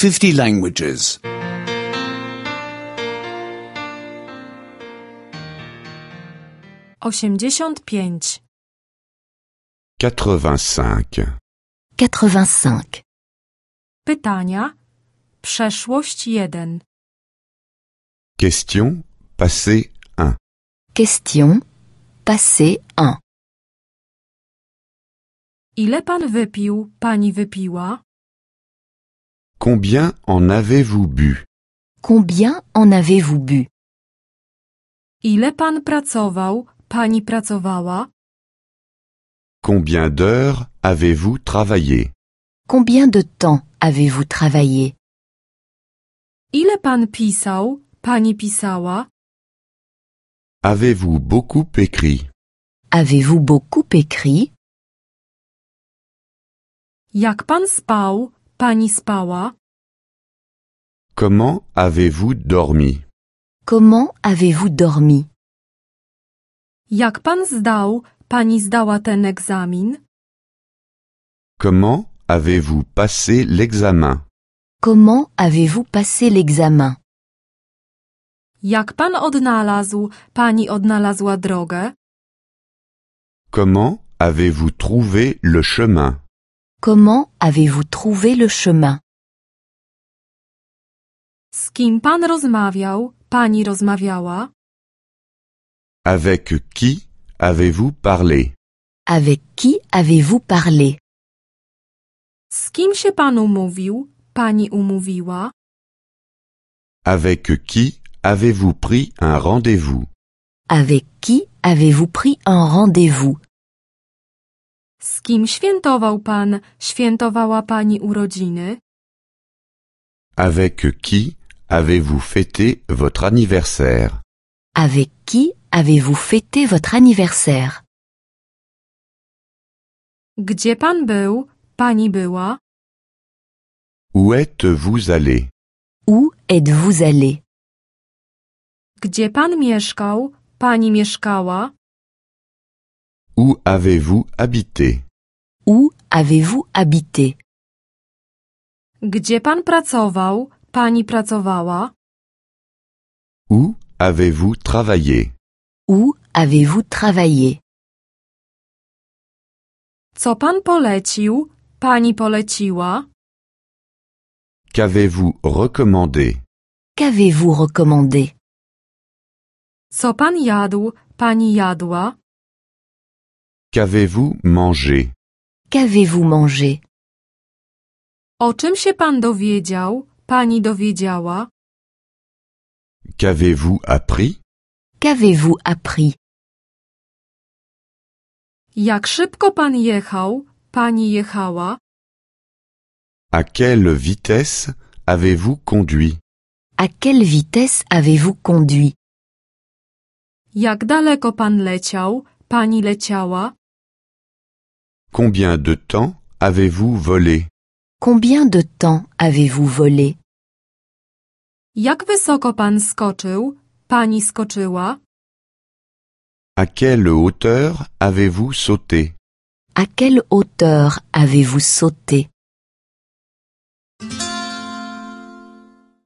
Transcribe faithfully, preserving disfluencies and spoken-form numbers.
fifty languages. osiemdziesiąt pięć. quatre-vingt-cinq. quatre-vingt-cinq. Pytania. Przeszłość jeden. Question passé un. Question. Passé un. Ile pan wypił, pani wypiła? Combien en avez-vous bu? Combien en avez-vous bu? Ile pan pracował, pani pracowała? Combien d'heures avez-vous travaillé? Combien de temps avez-vous travaillé? Ile pan pisał, pani pisała? Avez-vous beaucoup écrit? Avez-vous beaucoup écrit? Jak pan spał, pani spała? Comment avez-vous dormi? Comment avez-vous dormi? Jak pan zdał, pani zdała ten egzamin? Comment avez-vous passé l'examen? Comment avez-vous passé l'examen? Jak pan odnalazł, pani odnalazła drogę? Comment avez-vous trouvé le chemin? Comment avez-vous trouvé le chemin? Z kim pan rozmawiał, pani rozmawiała? Avec qui avez-vous parlé? Avec qui avez-vous parlé? Z kim się pan umówił, pani umówiła? Avec qui avez-vous pris un rendez-vous? Avec qui avez-vous pris un rendez-vous? Z kim świętował pan, świętowała pani urodziny? Avec qui avez-vous fêté votre anniversaire? Avec qui avez-vous fêté votre anniversaire? Gdzie pan był, pani była? Où êtes-vous allé? Où êtes-vous allé? Gdzie pan mieszkał, pani mieszkała? Où avez-vous habité? Où avez-vous habité? Gdzie pan pracował, pani pracowała? Où avez-vous travaillé? Où avez-vous travaillé? Co pan polecił, pani poleciła? Qu'avez-vous recommandé? Qu'avez-vous recommandé? Co pan jadł, pani jadła? Qu'avez-vous mangé? Qu'avez-vous mangé? O czym się pan dowiedział, pani dowiedziała? Qu'avez-vous appris? Qu'avez-vous appris? Jak szybko pan jechał, pani jechała? À quelle vitesse avez-vous conduit? À quelle vitesse avez-vous conduit? Jak daleko pan leciał, pani leciała? Combien de temps avez-vous volé? Combien de temps avez-vous volé? Jak wysoko pan skoczył, pani skoczyła? À quelle hauteur avez-vous sauté? À quelle hauteur avez-vous sauté?